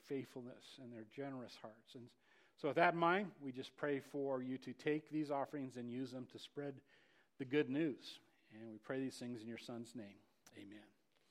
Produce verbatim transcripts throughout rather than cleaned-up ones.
faithfulness and their generous hearts. And so with that in mind, we just pray for you to take these offerings and use them to spread the good news. And we pray these things in your Son's name. Amen.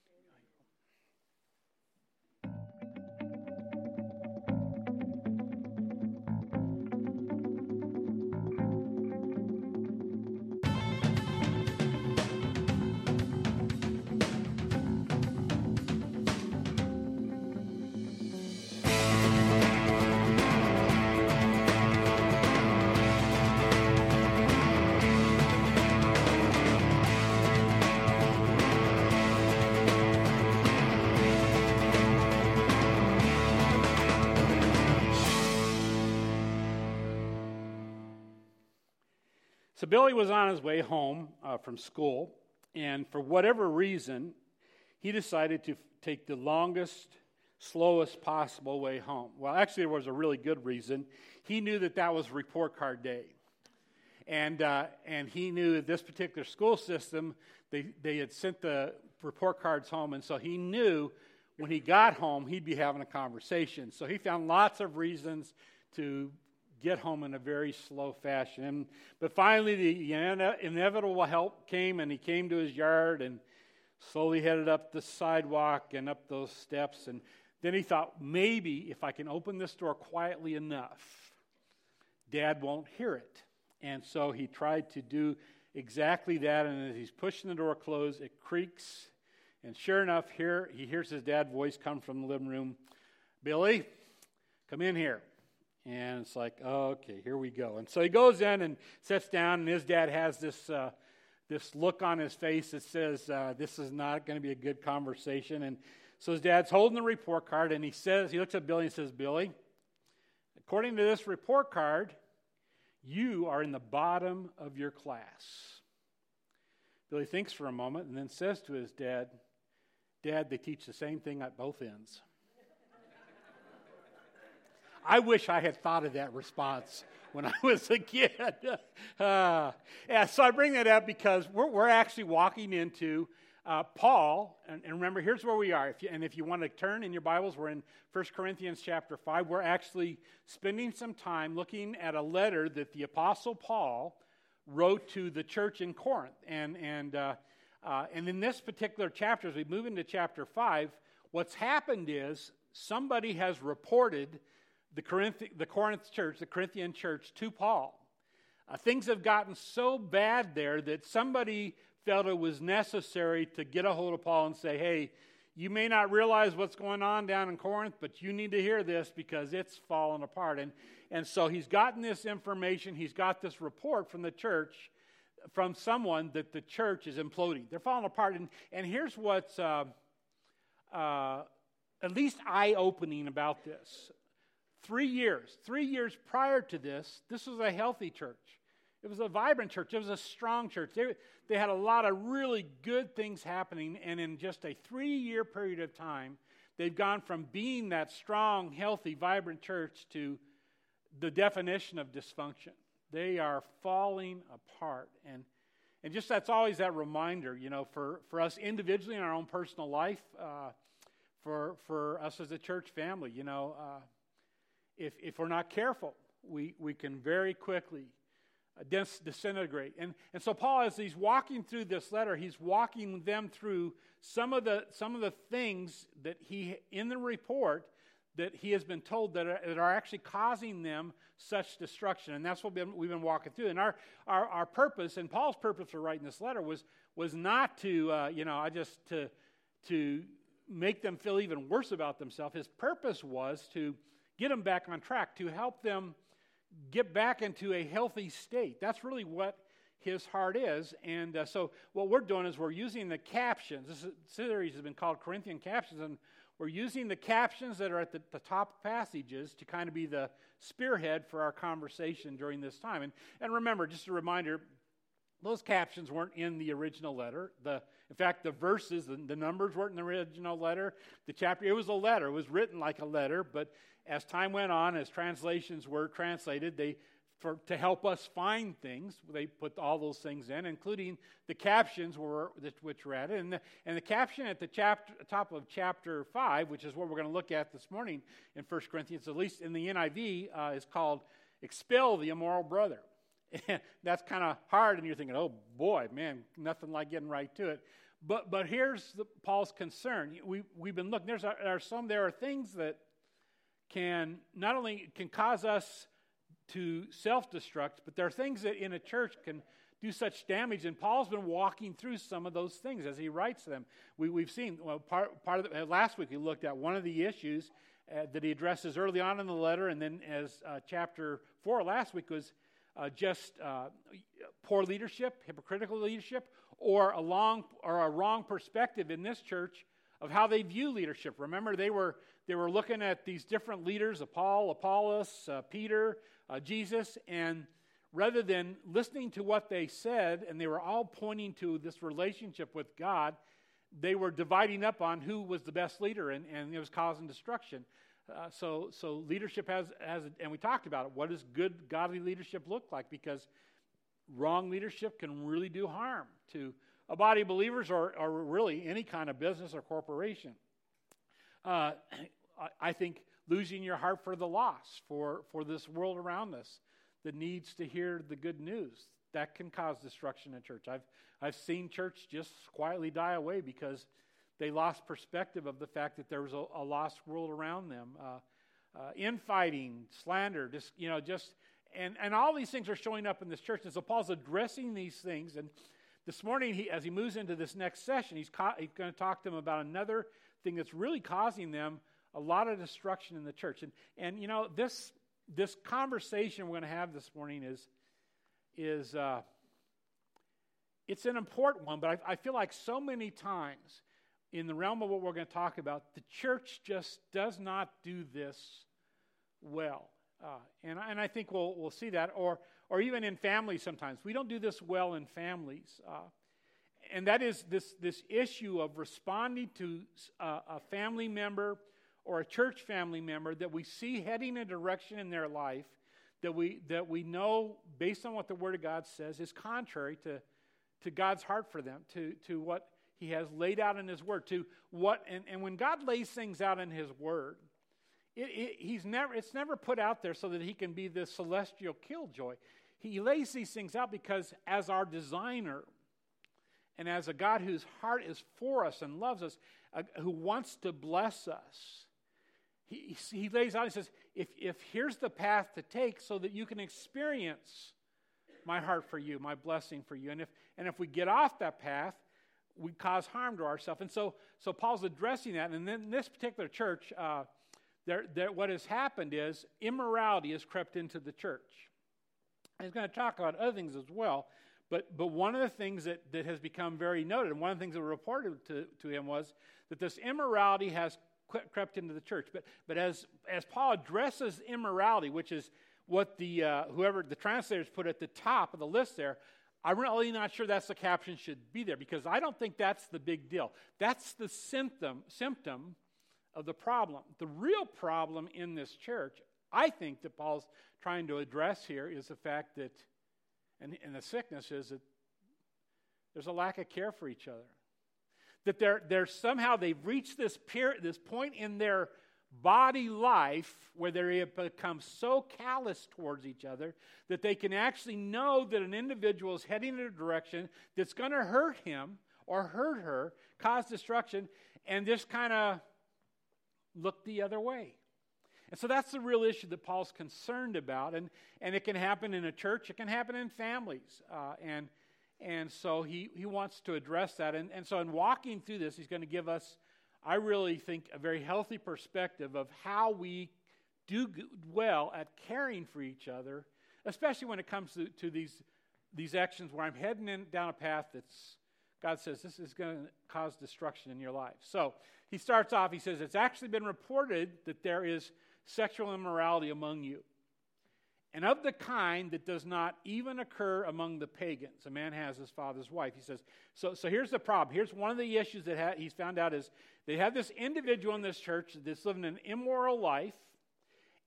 So Billy was on his way home uh, from school, and for whatever reason, he decided to f- take the longest, slowest possible way home. Well, actually, there was a really good reason. He knew that that was report card day, and uh, and he knew that this particular school system, they they had sent the report cards home, and so he knew when he got home he'd be having a conversation. So he found lots of reasons to get home in a very slow fashion. And, but finally, the inevitable help came, and he came to his yard and slowly headed up the sidewalk and up those steps. And then he thought, maybe if I can open this door quietly enough, Dad won't hear it. And so he tried to do exactly that, and as he's pushing the door closed, it creaks. And sure enough, here he hears his dad's voice come from the living room. Billy, come in here. And it's like, oh, okay, here we go. And so he goes in and sits down, and his dad has this uh, this look on his face that says, uh, this is not going to be a good conversation. And so his dad's holding the report card, and he says, he looks at Billy and says, Billy, according to this report card, you are in the bottom of your class. Billy thinks for a moment and then says to his dad, Dad, they teach the same thing at both ends. I wish I had thought of that response when I was a kid. Uh, yeah, so I bring that up because we're, we're actually walking into uh, Paul, and, and remember, here's where we are. If you, and if you want to turn in your Bibles, we're in First Corinthians chapter five. We're actually spending some time looking at a letter that the Apostle Paul wrote to the church in Corinth. And, and, uh, uh, and in this particular chapter, as we move into chapter five, what's happened is somebody has reported the Corinth, the Corinth church, the Corinthian church, to Paul. Uh, things have gotten so bad there that somebody felt it was necessary to get a hold of Paul and say, hey, you may not realize what's going on down in Corinth, but you need to hear this because it's falling apart. And, and so he's gotten this information, he's got this report from the church, from someone that the church is imploding. They're falling apart. And, and here's what's uh, uh, at least eye-opening about this. Three years, three years prior to this, this was a healthy church. It was a vibrant church. It was a strong church. They, they had a lot of really good things happening, and in just a three-year period of time, they've gone from being that strong, healthy, vibrant church to the definition of dysfunction. They are falling apart. And, and just that's always that reminder, you know, for, for us individually in our own personal life, uh, for, for us as a church family, you know, uh, If if we're not careful, we, we can very quickly uh, dis- disintegrate. And and so Paul, as he's walking through this letter, he's walking them through some of the some of the things that he in the report that he has been told that are, that are actually causing them such destruction. And that's what we've been, we've been walking through. And our, our our purpose, and Paul's purpose for writing this letter was was not to uh, you know I just to to make them feel even worse about themselves. His purpose was to get them back on track, to help them get back into a healthy state. That's really what his heart is. And uh, so what we're doing is we're using the captions. This series has been called Corinthian Captions, and we're using the captions that are at the, the top passages to kind of be the spearhead for our conversation during this time. And, and remember, just a reminder, those captions weren't in the original letter. The, in fact, the verses, the, the numbers weren't in the original letter. The chapter, it was a letter. It was written like a letter, but as time went on, as translations were translated, they for to help us find things. They put all those things in, including the captions were, which we're at. And the, and the caption at the chapter, top of chapter five, which is what we're going to look at this morning in First Corinthians, at least in the N I V, uh, is called Expel the Immoral Brother. That's kind of hard, and you're thinking, oh boy, man, nothing like getting right to it. But but here's the, Paul's concern. We, we've been looking, there's, there are some, there are things that can not only can cause us to self-destruct, but there are things that in a church can do such damage, and Paul's been walking through some of those things as he writes them. We, we've seen, well, part, part of the, last week we looked at one of the issues uh, that he addresses early on in the letter, and then as uh, chapter four last week was uh, just uh, poor leadership, hypocritical leadership, or a, long, or a wrong perspective in this church of how they view leadership. Remember, they were they were looking at these different leaders, Paul, Apollos, uh, Peter, uh, Jesus, and rather than listening to what they said, and they were all pointing to this relationship with God, they were dividing up on who was the best leader, and, and it was causing destruction. Uh, so, so leadership has, has, and we talked about it, what does good, godly leadership look like? Because wrong leadership can really do harm to a body of believers or, or really any kind of business or corporation. Uh, I, I think losing your heart for the lost, for, for this world around us that needs to hear the good news, that can cause destruction in church. I've, I've seen church just quietly die away because they lost perspective of the fact that there was a, a lost world around them. Uh, uh, infighting, slander, just, you know, just, and, and all these things are showing up in this church. And so Paul's addressing these things. And this morning, he, as he moves into this next session, he's, ca- he's going to talk to them about another thing that's really causing them a lot of destruction in the church. And, and you know, this this conversation we're going to have this morning is, is uh, it's an important one, but I, I feel like so many times in the realm of what we're going to talk about, the church just does not do this well. Uh, and, and I think we'll we'll see that, or or even in families sometimes. We don't do this well in families. Uh, and that is this, this issue of responding to a, a family member or a church family member that we see heading a direction in their life that we that we know, based on what the Word of God says, is contrary to, to God's heart for them, to, to what He has laid out in His Word, to what, and, and when God lays things out in His Word, It, it, he's never, it's never put out there so that he can be this celestial killjoy. He lays these things out because as our designer and as a God whose heart is for us and loves us, uh, who wants to bless us, he, he lays out, he says, if, if here's the path to take so that you can experience my heart for you, my blessing for you. And if, and if we get off that path, we cause harm to ourselves. And so, so Paul's addressing that. And then in this particular church, uh, There, there, what has happened is immorality has crept into the church. And he's going to talk about other things as well, but but one of the things that, that has become very noted, and one of the things that were reported to, to him was that this immorality has crept into the church. But but as as Paul addresses immorality, which is what the uh, whoever the translators put at the top of the list there, I'm really not sure that's the caption should be there, because I don't think that's the big deal. That's the symptom symptom. of the problem. The real problem in this church, I think, that Paul's trying to address here is the fact that, and, and the sickness is that there's a lack of care for each other. That they're, they're somehow, they've reached this period, this point in their body life where they have become so callous towards each other that they can actually know that an individual is heading in a direction that's going to hurt him or hurt her, cause destruction, and just kind of look the other way. And so that's the real issue that Paul's concerned about. And, and it can happen in a church. It can happen in families. Uh, and and so he, he wants to address that. And, and so in walking through this, he's going to give us, I really think, a very healthy perspective of how we do well at caring for each other, especially when it comes to, to these, these actions where I'm heading in, down a path that's, God says, this is going to cause destruction in your life. So he starts off, he says, it's actually been reported that there is sexual immorality among you, and of the kind that does not even occur among the pagans. A man has his father's wife. He says, so, so here's the problem. Here's one of the issues that ha- he's found out is they have this individual in this church that's living an immoral life,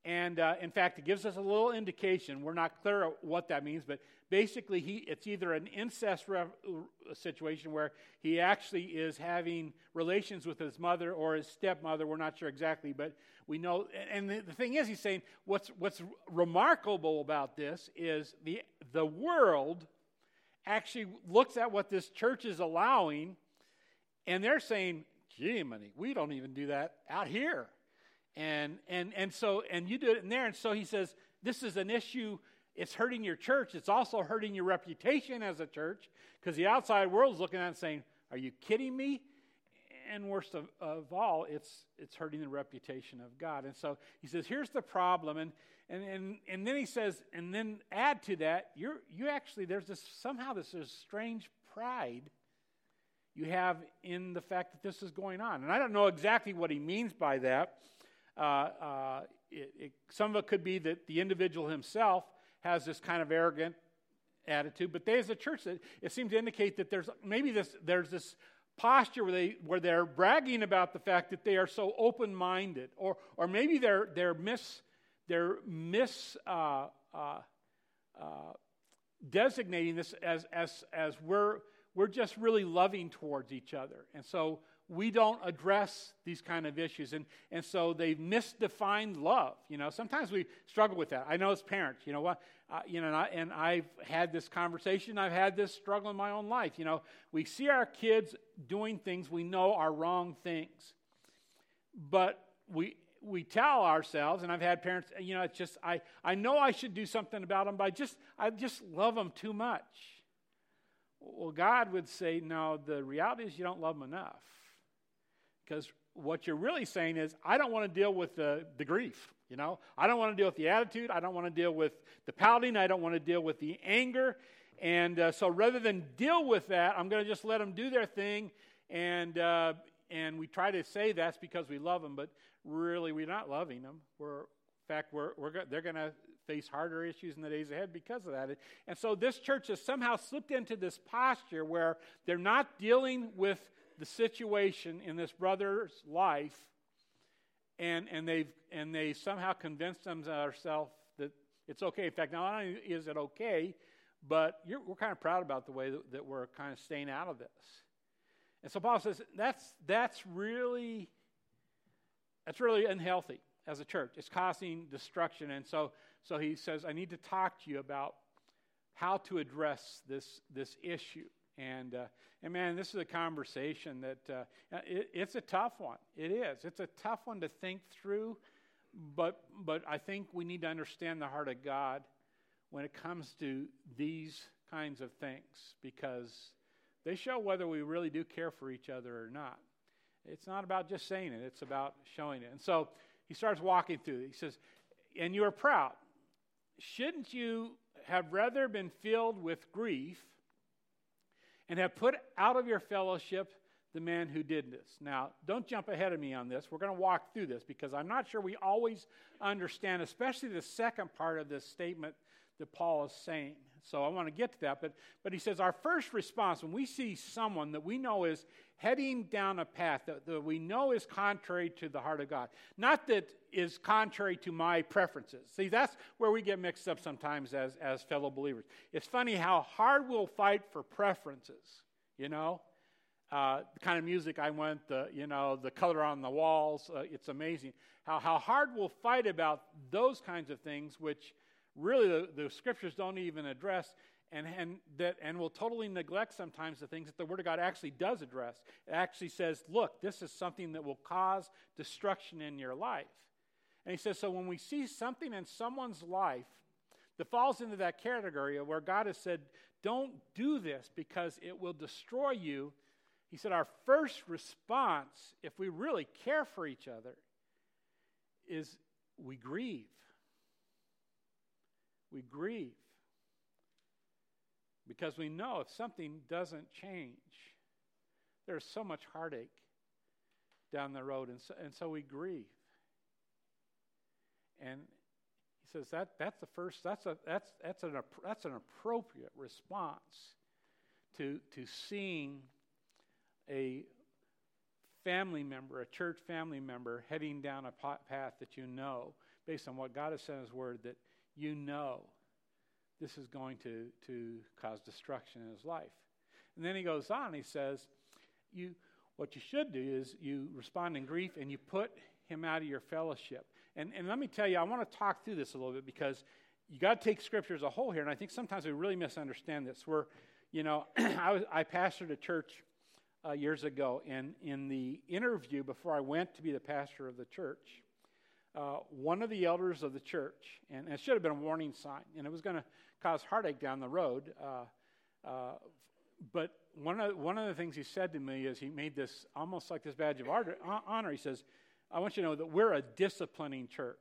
And uh, in fact, it gives us a little indication. We're not clear what that means, but basically, he it's either an incest re- situation where he actually is having relations with his mother or his stepmother. We're not sure exactly, but we know. And the, the thing is, he's saying what's what's remarkable about this is the the world actually looks at what this church is allowing, and they're saying, "Gee, money, we don't even do that out here." And and and so and you do it in there, and so he says this is an issue. It's hurting your church. It's also hurting your reputation as a church, because the outside world is looking at it and saying, "Are you kidding me?" And worst of, of all, it's it's hurting the reputation of God. And so he says, "Here's the problem," and and and and then he says, and then add to that, you're you actually there's this somehow this is strange pride you have in the fact that this is going on, and I don't know exactly what he means by that. Uh, uh, it, it, some of it could be that the individual himself has this kind of arrogant attitude, but they as a church, it, it seems to indicate that there's maybe this there's this posture where they where they're bragging about the fact that they are so open-minded, or or maybe they're they're mis they're mis uh, uh, uh, designating this as as as we're we're just really loving towards each other, and so we don't address these kind of issues, and, and so they've misdefined love. You know, sometimes we struggle with that. I know as parents, you know what, uh, you know, and, I, and I've had this conversation. I've had this struggle in my own life. You know, we see our kids doing things we know are wrong things, but we we tell ourselves, and I've had parents, you know, it's just I I know I should do something about them, but I just I just love them too much. Well, God would say, no. The reality is you don't love them enough. Because what you're really saying is, I don't want to deal with the, the grief, you know. I don't want to deal with the attitude. I don't want to deal with the pouting. I don't want to deal with the anger. And uh, so rather than deal with that, I'm going to just let them do their thing. And uh, and we try to say that's because we love them, but really we're not loving them. We're, in fact, we're, we're go- they're going to face harder issues in the days ahead because of that. And so this church has somehow slipped into this posture where they're not dealing with the situation in this brother's life, and and they've and they somehow convinced themselves that it's okay. In fact, not only is it okay, but you're, we're kind of proud about the way that, that we're kind of staying out of this. And so Paul says that's that's really that's really unhealthy as a church. It's causing destruction, and so so he says, I need to talk to you about how to address this this issue. And, uh, and man, this is a conversation that uh, it, it's a tough one. It is. It's a tough one to think through, but but I think we need to understand the heart of God when it comes to these kinds of things, because they show whether we really do care for each other or not. It's not about just saying it. It's about showing it. And so he starts walking through it. He says, and you are proud. Shouldn't you have rather been filled with grief and have put out of your fellowship the man who did this? Now, don't jump ahead of me on this. We're going to walk through this because I'm not sure we always understand, especially the second part of this statement that Paul is saying. So I want to get to that. But, but he says our first response when we see someone that we know is heading down a path that, that we know is contrary to the heart of God, not that is contrary to my preferences. See, that's where we get mixed up sometimes as, as fellow believers. It's funny how hard we'll fight for preferences, you know. Uh, the kind of music I want, the, you know, the color on the walls, uh, it's amazing. How, how hard we'll fight about those kinds of things, which really the, the scriptures don't even address, and and that and will totally neglect sometimes the things that the Word of God actually does address. It actually says, look, this is something that will cause destruction in your life. And he says, so when we see something in someone's life that falls into that category of where God has said, don't do this because it will destroy you, he said our first response, if we really care for each other, is we grieve. We grieve. Because we know if something doesn't change, there's so much heartache down the road, and so, and so we grieve. And he says that that's the first. That's a that's that's an that's an appropriate response to to seeing a family member, a church family member, heading down a path that you know, based on what God has said in His Word, that you know this is going to, to cause destruction in his life. And then he goes on, he says, "You, what you should do is you respond in grief and you put him out of your fellowship." And, and let me tell you, I want to talk through this a little bit because you got to take Scripture as a whole here, and I think sometimes we really misunderstand this. Where, you know, I, was, I pastored a church uh, years ago, and in the interview before I went to be the pastor of the church, uh, one of the elders of the church, and, and it should have been a warning sign, and it was going to cause heartache down the road, uh, uh, but one of, one of the things he said to me is he made this almost like this badge of honor. He says, "I want you to know that we're a disciplining church."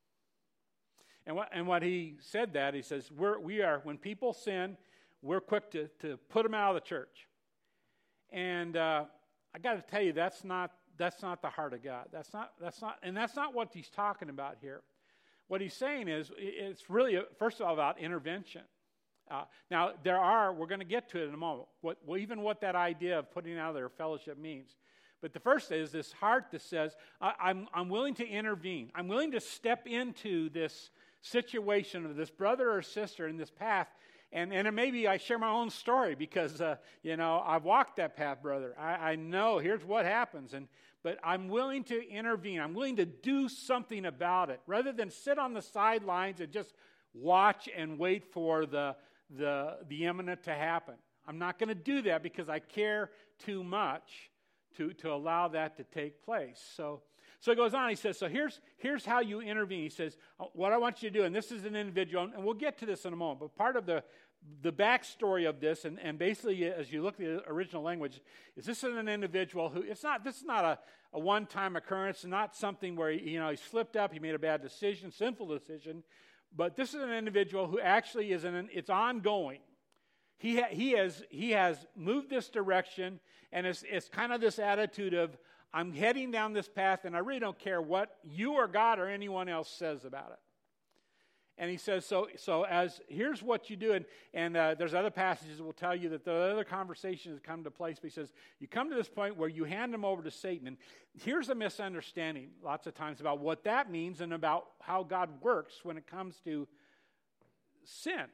And what, and what he said that, he says, we're, we are, when people sin, we're quick to, to put them out of the church. And uh, I got to tell you, that's not that's not the heart of God. That's not that's not, and that's not what he's talking about here. What he's saying is, it's really, first of all, about intervention. Uh, now, there are, we're going to get to it in a moment, what, well, even what that idea of putting out of their fellowship means. But the first is this heart that says, I, I'm, I'm willing to intervene. I'm willing to step into this situation of this brother or sister in this path. And, and maybe I share my own story because, uh, you know, I've walked that path, brother. I, I know, here's what happens. And But I'm willing to intervene. I'm willing to do something about it rather than sit on the sidelines and just watch and wait for the, the, the imminent to happen. I'm not going to do that because I care too much to, to allow that to take place. So, so he goes on. He says, so here's, here's how you intervene. He says, what I want you to do, and this is an individual, and we'll get to this in a moment, but part of the The backstory of this, and, and basically as you look at the original language, is this is an individual who, it's not, this is not a, a one-time occurrence, not something where, he, you know, he slipped up, he made a bad decision, sinful decision, but this is an individual who actually is, an, it's ongoing. He, ha, he, has, he has moved this direction, and it's, it's kind of this attitude of, I'm heading down this path, and I really don't care what you or God or anyone else says about it. And he says, so so as here's what you do, and, and uh, there's other passages that will tell you that the other conversations come to place, but he says, you come to this point where you hand them over to Satan, and here's a misunderstanding lots of times about what that means and about how God works when it comes to sin.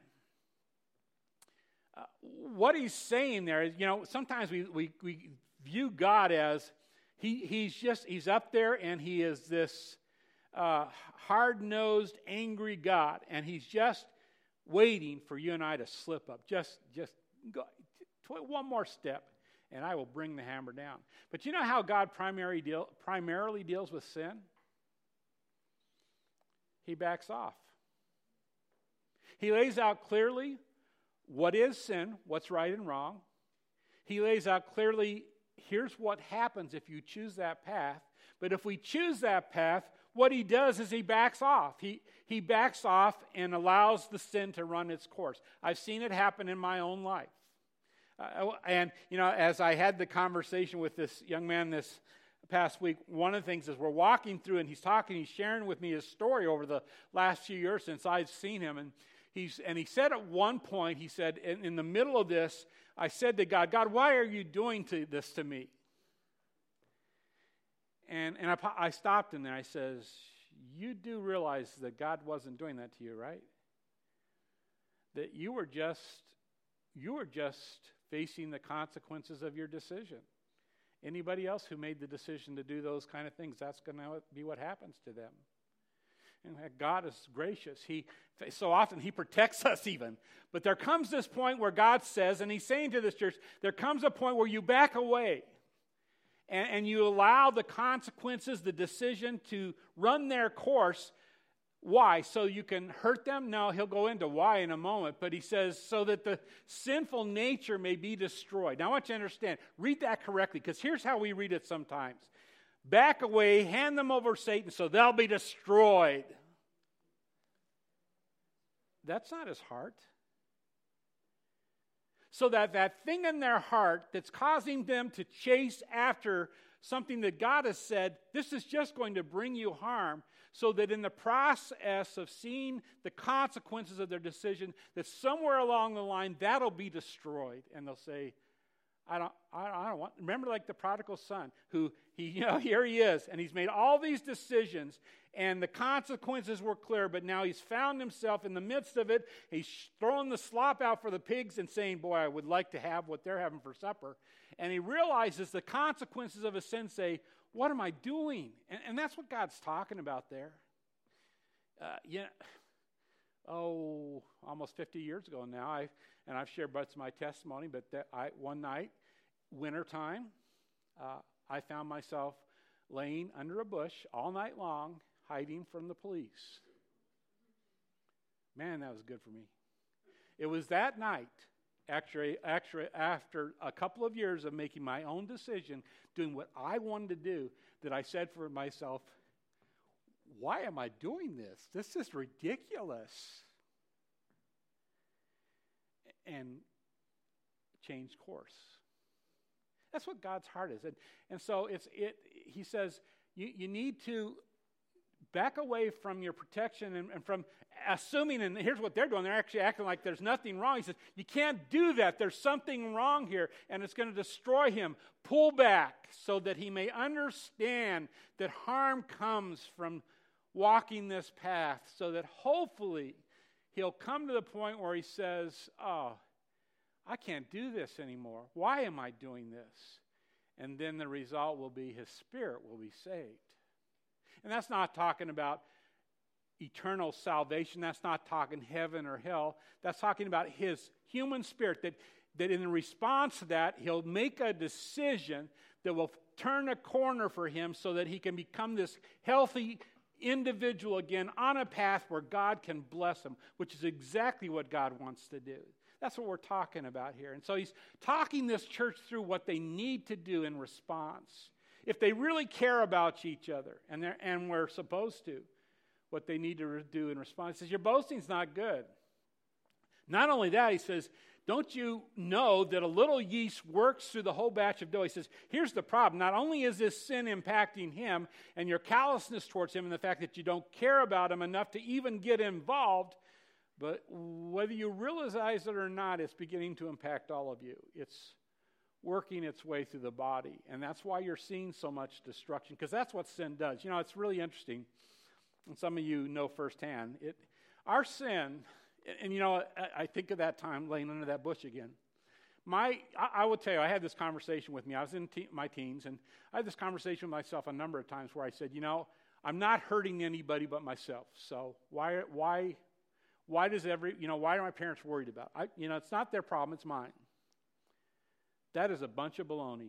Uh, what he's saying there is, you know, sometimes we, we, we view God as, he he's just, he's up there and he is this Uh, hard-nosed, angry God, and he's just waiting for you and I to slip up. Just, just go one more step, and I will bring the hammer down. But you know how God primary deal, primarily deals with sin? He backs off. He lays out clearly what is sin, what's right and wrong. He lays out clearly, here's what happens if you choose that path. But if we choose that path, what he does is he backs off. He, he backs off and allows the sin to run its course. I've seen it happen in my own life. Uh, and, you know, as I had the conversation with this young man this past week, one of the things is we're walking through and he's talking, he's sharing with me his story over the last few years since I've seen him. And he's and he said at one point, he said, in, in the middle of this, I said to God, God, why are you doing to, this to me? And and I, I stopped him there. I says, you do realize that God wasn't doing that to you, right? That you were just, you were just facing the consequences of your decision. Anybody else who made the decision to do those kind of things, that's going to be what happens to them. And God is gracious. He so often he protects us even. But there comes this point where God says, and he's saying to this church, there comes a point where you back away. And, and you allow the consequences, the decision to run their course. Why? So you can hurt them? No, he'll go into why in a moment. But he says, so that the sinful nature may be destroyed. Now I want you to understand, read that correctly, because here's how we read it sometimes. Back away, hand them over to Satan so they'll be destroyed. That's not his heart. So that that thing in their heart that's causing them to chase after something that God has said, this is just going to bring you harm, so that in the process of seeing the consequences of their decision, that somewhere along the line, that'll be destroyed. And they'll say, I don't, I don't, I don't want, remember like the prodigal son who, he, you know, here he is, and he's made all these decisions, and the consequences were clear, but now he's found himself in the midst of it. He's throwing the slop out for the pigs and saying, boy, I would like to have what they're having for supper. And he realizes the consequences of his sin say, what am I doing? And, and that's what God's talking about there. Uh, yeah, oh, almost fifty years ago now, I and I've shared parts of my testimony, but that I, one night, wintertime, uh, I found myself laying under a bush all night long, hiding from the police. Man, that was good for me. It was that night, actually, actually after a couple of years of making my own decision, doing what I wanted to do, that I said for myself, why am I doing this? This is ridiculous. And change course. That's what God's heart is. And, and so it's it. He says, you, you need to back away from your protection and, and from assuming, and here's what they're doing. They're actually acting like there's nothing wrong. He says, you can't do that. There's something wrong here, and it's going to destroy him. Pull back so that he may understand that harm comes from walking this path, so that hopefully he'll come to the point where he says, oh, I can't do this anymore. Why am I doing this? And then the result will be his spirit will be saved. And that's not talking about eternal salvation. That's not talking heaven or hell. That's talking about his human spirit, that, that in response to that, he'll make a decision that will turn a corner for him so that he can become this healthy individual again on a path where God can bless him, which is exactly what God wants to do. That's what we're talking about here. And so he's talking this church through what they need to do in response. If they really care about each other, and they're, and we're supposed to, what they need to do in response. He says, your boasting's not good. Not only that, he says, don't you know that a little yeast works through the whole batch of dough? He says, here's the problem. Not only is this sin impacting him and your callousness towards him and the fact that you don't care about him enough to even get involved, but whether you realize it or not, it's beginning to impact all of you. It's working its way through the body, and that's why you're seeing so much destruction, because that's what sin does. You know, it's really interesting, and some of you know firsthand. It, our sin... And, you know, I, I think of that time laying under that bush again. My, I, I will tell you, I had this conversation with me. I was in te- my teens, and I had this conversation with myself a number of times where I said, you know, I'm not hurting anybody but myself. So why, why, why does every, you know, why are my parents worried about it? I, you know, it's not their problem, it's mine. That is a bunch of baloney.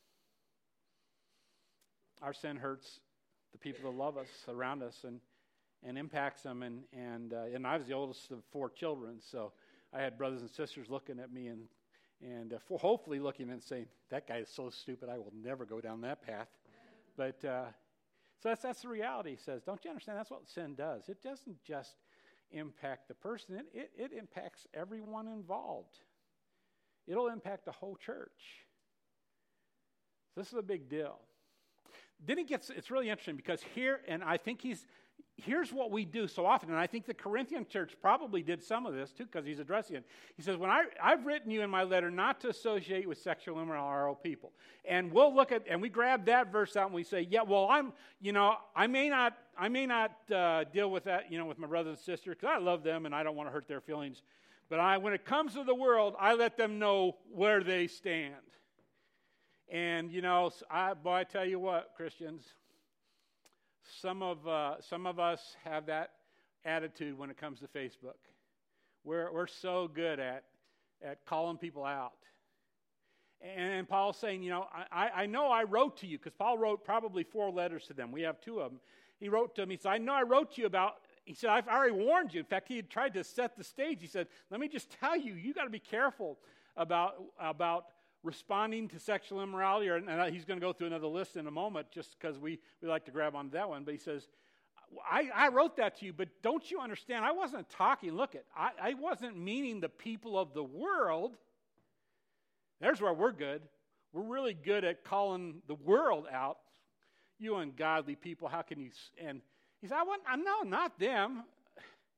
Our sin hurts the people that love us, around us, and and impacts them, and and uh, and I was the oldest of four children, so I had brothers and sisters looking at me and and uh, for hopefully looking and saying, that guy is so stupid, I will never go down that path. But uh, so that's that's the reality. He says, don't you understand? That's what sin does. It doesn't just impact the person; it it, it impacts everyone involved. It'll impact the whole church. This is a big deal. Then it gets, it's really interesting because here, and I think he's, here's what we do so often, and I think the Corinthian church probably did some of this too because he's addressing it. He says, when I, I've written you in my letter not to associate with sexual immoral people. And we'll look at, and we grab that verse out and we say, yeah, well, I'm, you know, I may not, I may not uh, deal with that, you know, with my brothers and sisters because I love them and I don't want to hurt their feelings. But I, when it comes to the world, I let them know where they stand. And, you know, I, boy, I tell you what, Christians, some of uh, some of us have that attitude when it comes to Facebook. We're we're so good at at calling people out. And, and Paul's saying, you know, I, I know I wrote to you, because Paul wrote probably four letters to them. We have two of them. He wrote to them, he said, I know I wrote to you about, he said, I've already warned you. In fact, he had tried to set the stage. He said, let me just tell you, you got to be careful about about responding to sexual immorality, or, and he's going to go through another list in a moment just because we, we like to grab onto that one. But he says, I, I wrote that to you, but don't you understand? I wasn't talking, look at, I, I wasn't meaning the people of the world. There's where we're good. We're really good at calling the world out. You ungodly people, how can you? And he said, I want, no, not them.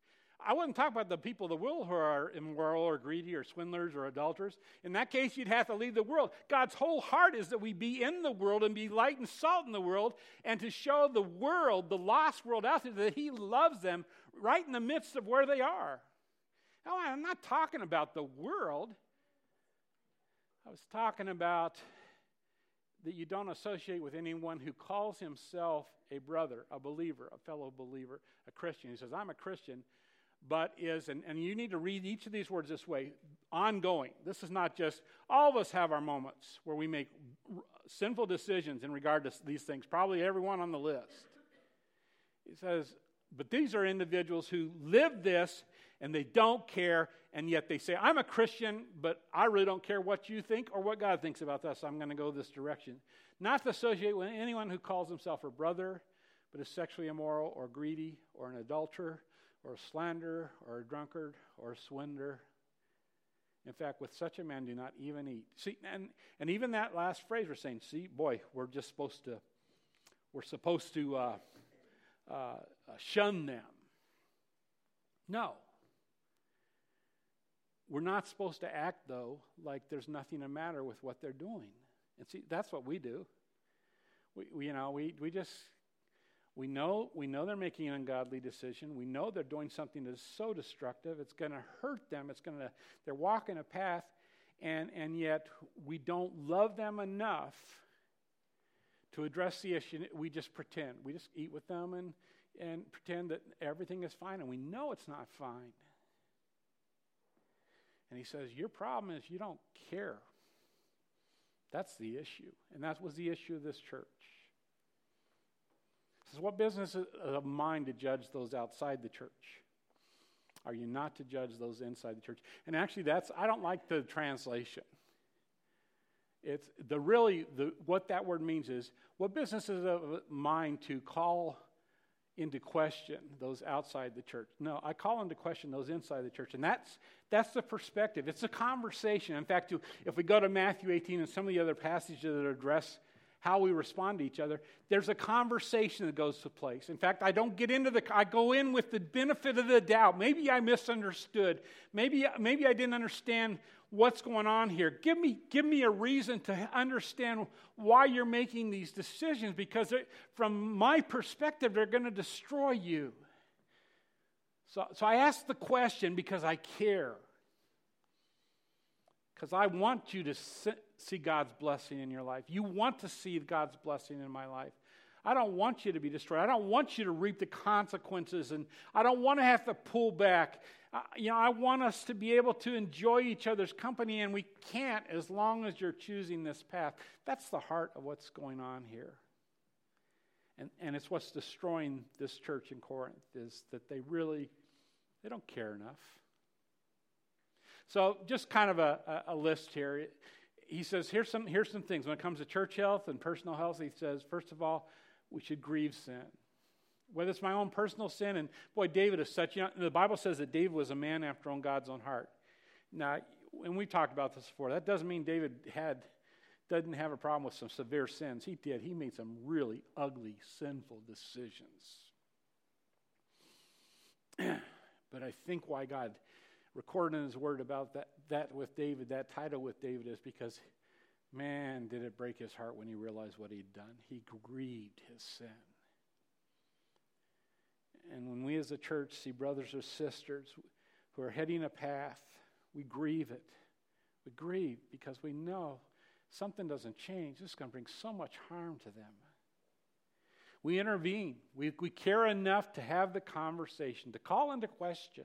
I wouldn't talk about the people of the world who are immoral or greedy or swindlers or adulterers. In that case, you'd have to leave the world. God's whole heart is that we be in the world and be light and salt in the world, and to show the world, the lost world out there, that he loves them right in the midst of where they are. Now, I'm not talking about the world. I was talking about that you don't associate with anyone who calls himself a brother, a believer, a fellow believer, a Christian. He says, I'm a Christian, but is, and, and you need to read each of these words this way, ongoing. This is not just, all of us have our moments where we make r- sinful decisions in regard to these things, probably everyone on the list. He says, but these are individuals who live this and they don't care, and yet they say, I'm a Christian, but I really don't care what you think or what God thinks about this. I'm going to go this direction. Not to associate with anyone who calls himself a brother, but is sexually immoral or greedy or an adulterer or a slanderer or a drunkard or a swindler. In fact, with such a man do not even eat. See, and, and even that last phrase we're saying, see, boy, we're just supposed to, we're supposed to uh, uh, shun them. No. We're not supposed to act, though, like there's nothing the matter with what they're doing. And see, that's what we do. We, we you know, we we just we know we know they're making an ungodly decision. We know they're doing something that is so destructive. It's going to hurt them. It's going to they're walking a path, and and yet we don't love them enough to address the issue. We just pretend. We just eat with them and and pretend that everything is fine, and we know it's not fine. And he says, your problem is you don't care. That's the issue. And that was the issue of this church. He says, what business is of mine to judge those outside the church? Are you not to judge those inside the church? And actually, that's I don't like the translation. It's the really, the what that word means is, what business is of mine to call into question those outside the church? No, I call into question those inside the church. And that's that's the perspective. It's a conversation. In fact, if we go to Matthew eighteen and some of the other passages that address how we respond to each other, there's a conversation that goes to place. In fact, I don't get into the, I go in with the benefit of the doubt. Maybe I misunderstood. Maybe, maybe I didn't understand what's going on here. Give me, give me a reason to understand why you're making these decisions, because from my perspective, they're going to destroy you. So, so I ask the question because I care. Because I want you to see God's blessing in your life. You want to see God's blessing in my life. I don't want you to be destroyed. I don't want you to reap the consequences, and I don't want to have to pull back. Uh, you know, I want us to be able to enjoy each other's company, and we can't as long as you're choosing this path. That's the heart of what's going on here. And, and it's what's destroying this church in Corinth, is that they really, they don't care enough. So just kind of a, a, a list here. He says, here's some, here's some things. When it comes to church health and personal health, he says, first of all, we should grieve sin. Whether it's my own personal sin, and boy, David is such, you know, the Bible says that David was a man after on God's own heart. Now, and we talked about this before, that doesn't mean David had, doesn't have a problem with some severe sins. He did. He made some really ugly, sinful decisions. But I think why God recorded in his word about that, that with David, that title with David, is because, man, did it break his heart when he realized what he'd done. He grieved his sin. And when we as a church see brothers or sisters who are heading a path, we grieve it. We grieve because we know something doesn't change. This is going to bring so much harm to them. We intervene. We, we care enough to have the conversation, to call into question.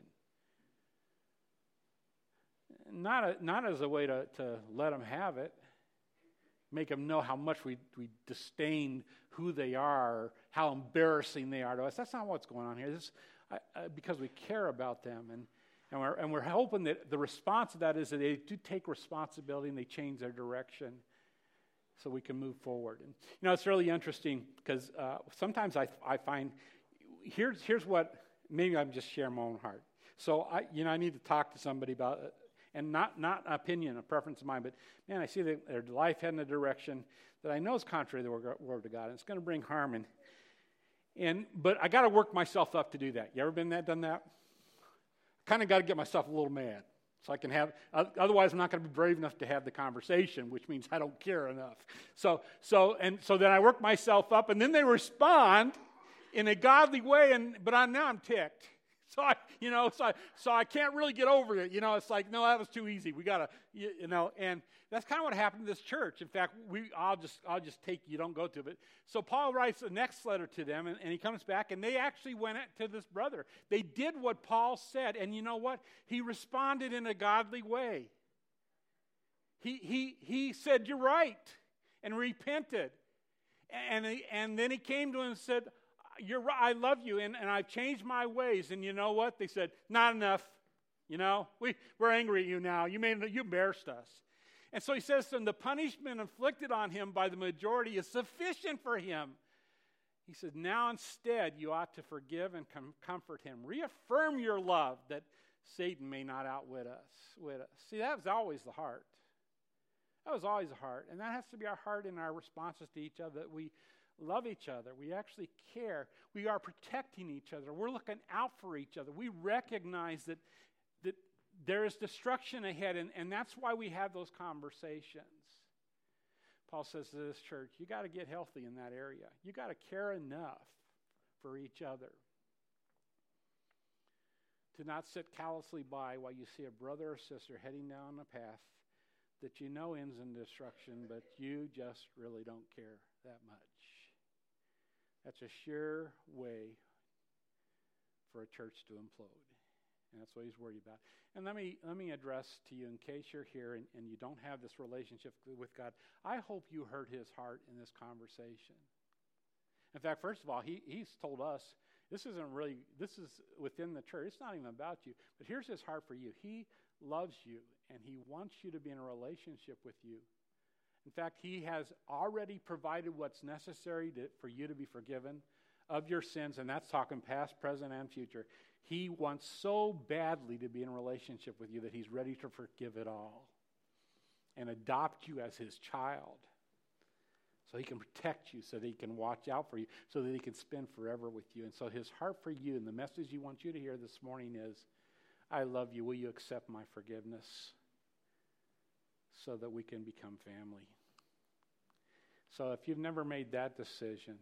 Not, a, not as a way to, to let them have it, make them know how much we, we disdain who they are, how embarrassing they are to us. That's not what's going on here. This, I, I, because we care about them, and, and, we're, and we're hoping that the response to that is that they do take responsibility and they change their direction so we can move forward. And you know, it's really interesting because uh, sometimes I, I find, here's, here's what, maybe I'm just sharing my own heart. So I, you know, I need to talk to somebody about it. And not not an opinion, a preference of mine, but man, I see that their life heading in a direction that I know is contrary to the word of God, and it's going to bring harm. And, and but I got to work myself up to do that. You ever been that, done that? kind of got to get myself a little mad. So I can have, otherwise I'm not going to be brave enough to have the conversation, which means I don't care enough. So, so, and so then I work myself up, and then they respond in a godly way, and but I, now I'm ticked. So I, you know, so I, so I can't really get over it. You know, it's like, no, that was too easy. We gotta, you, you know, and that's kind of what happened to this church. In fact, we, I'll just, I'll just take you. Don't go to it. So Paul writes the next letter to them, and, and he comes back, and they actually went to this brother. They did what Paul said, and you know what? He responded in a godly way. He he he said, "You're right," and repented, and he, and then he came to him and said, You're right, I love you, and, and I've changed my ways. And you know what? They said, not enough. You know, we, we're angry at you now. You made, you embarrassed us. And so he says to them, the punishment inflicted on him by the majority is sufficient for him. He said, now instead you ought to forgive and com- comfort him. Reaffirm your love that Satan may not outwit us. With us. See, that was always the heart. That was always the heart. And that has to be our heart in our responses to each other, that we love each other. We actually care. We are protecting each other. We're looking out for each other. We recognize that, that there is destruction ahead, and, and that's why we have those conversations. Paul says to this church, you got to get healthy in that area. You got to care enough for each other to not sit callously by while you see a brother or sister heading down a path that you know ends in destruction, but you just really don't care that much. That's a sure way for a church to implode. And that's what he's worried about. And let me let me address to you, in case you're here and, and you don't have this relationship with God, I hope you heard his heart in this conversation. In fact, first of all, he, he's told us, this isn't really, this is within the church. It's not even about you. But here's his heart for you. He loves you, and he wants you to be in a relationship with you. In fact, he has already provided what's necessary to, for you to be forgiven of your sins, and that's talking past, present, and future. He wants so badly to be in a relationship with you that he's ready to forgive it all and adopt you as his child so he can protect you, so that he can watch out for you, so that he can spend forever with you. And so his heart for you, and the message he wants you to hear this morning is, I love you. Will you accept my forgiveness so that we can become family? So if you've never made that decision,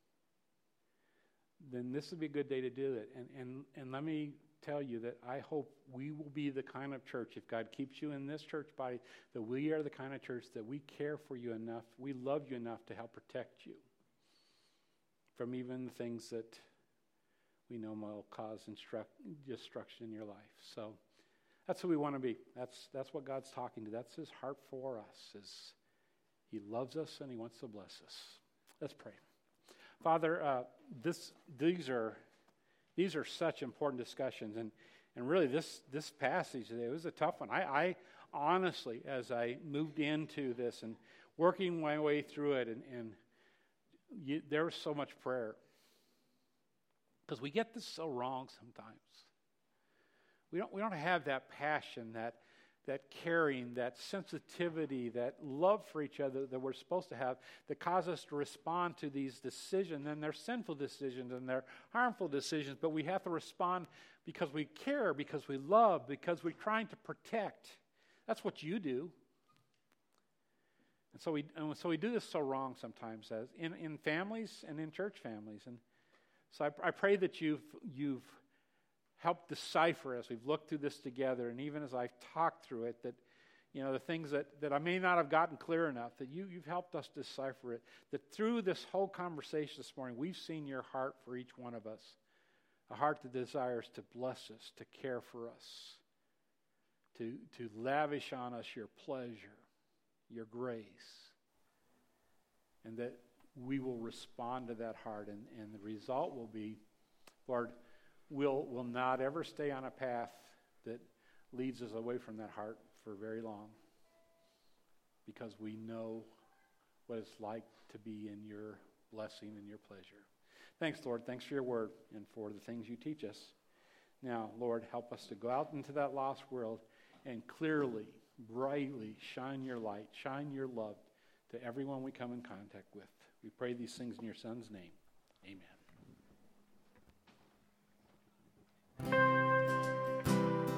then this would be a good day to do it. And, and, and let me tell you that I hope we will be the kind of church, if God keeps you in this church body, that we are the kind of church that we care for you enough, we love you enough to help protect you from even the things that we know will cause instruct, destruction in your life. So that's who we want to be. That's that's what God's talking to. That's his heart for us. Is he loves us and he wants to bless us. Let's pray. Father, uh, this these are these are such important discussions, and and really this this passage today, it was a tough one. I, I honestly, as I moved into this and working my way through it, and and you, there was so much prayer. Because we get this so wrong sometimes. We don't we don't have that passion, that that caring, that sensitivity, that love for each other that we're supposed to have, that cause us to respond to these decisions. And they're sinful decisions and they're harmful decisions, but we have to respond because we care, because we love, because we're trying to protect. That's what you do. And so we and so we do this so wrong sometimes, as in, in families and in church families. And So I, I pray that you've you've helped decipher as we've looked through this together, and even as I've talked through it, that you know the things that, that I may not have gotten clear enough, that you, you've helped us decipher it. That through this whole conversation this morning, we've seen your heart for each one of us, a heart that desires to bless us, to care for us, to to lavish on us your pleasure, your grace, and that we will respond to that heart, and, and the result will be, Lord, we'll, we'll not ever stay on a path that leads us away from that heart for very long, because we know what it's like to be in your blessing and your pleasure. Thanks, Lord. Thanks for your word and for the things you teach us. Now, Lord, help us to go out into that lost world and clearly, brightly shine your light, shine your love to everyone we come in contact with. We pray these things in your Son's name. Amen.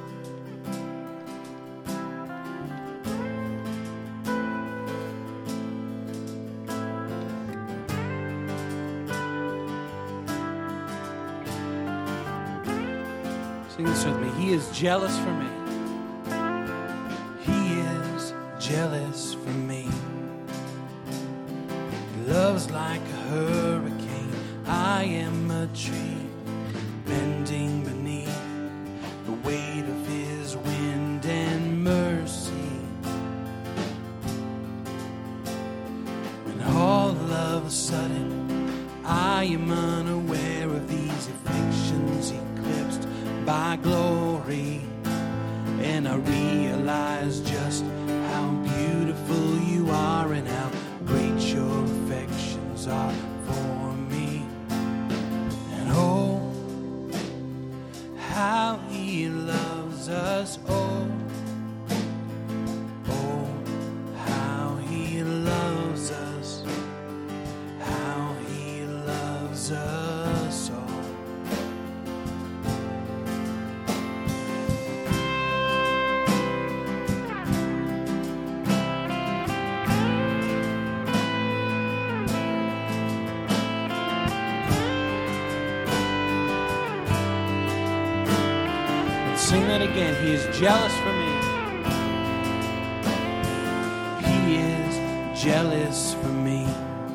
Sing this with me. He is jealous for me. He is jealous for me. He loves like a hurricane. I am a tree bending beneath the weight of his wind and mercy. When all of a sudden I am unaware of these afflictions eclipsed by glory, and I realize just how beautiful you are and how great your affections are for me. And oh, how he loves us, oh, oh, how he loves us, how he loves us all. Sing that again. He is jealous for me. He is jealous for me.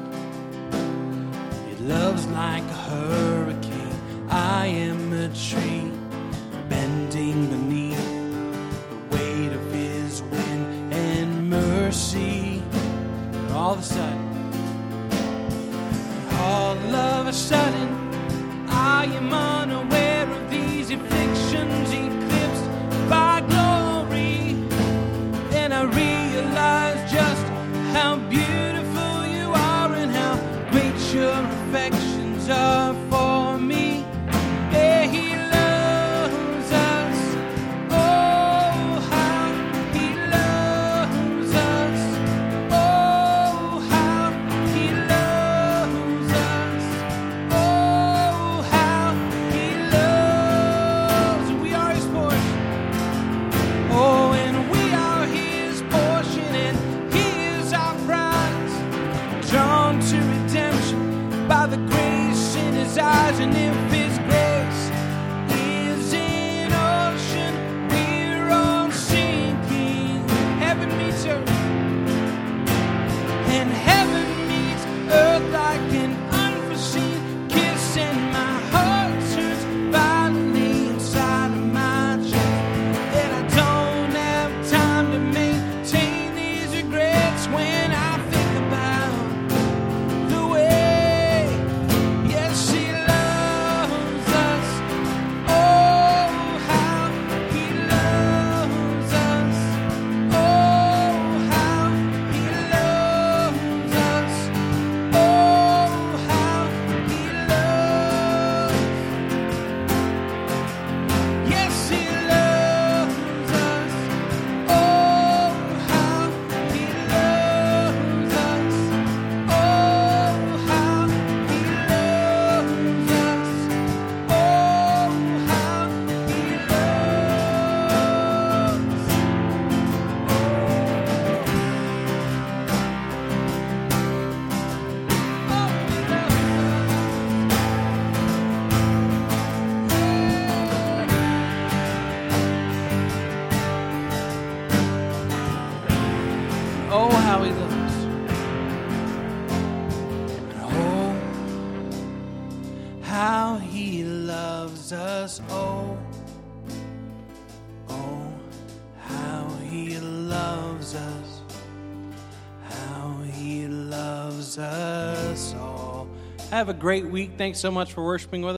He loves like a hurricane. I am a tree bending beneath the weight of his wind and mercy. And all of a sudden, all of a sudden, I am unaware of these afflictions eclipsed by glory, and I realize just how beautiful you are and how great your affections are for me. Yeah, he loves us. Oh, how he loves us. Oh, how he loves us. Oh, how he loves. We are his portion. Oh, and we are his portion, and he is our prize, drawn to redemption by the grace in his eyes. And if his grace is an ocean, we're all sinking. Heaven meets earth, and heaven meets earth like an unforeseen kiss, and my heart turns violently inside of my chest. And I don't have time to maintain these regrets when I think about the way, yes, he loves us. Oh, how he loves us. Oh, how he loves us. Oh, how he loves. Yes, he loves us. Oh, how he loves us. Oh, how he loves us. Oh, how he Oh, how he loves us. Oh, how he loves us. Oh, oh, how he loves us. How he loves us all. Have a great week. Thanks so much for worshiping with us.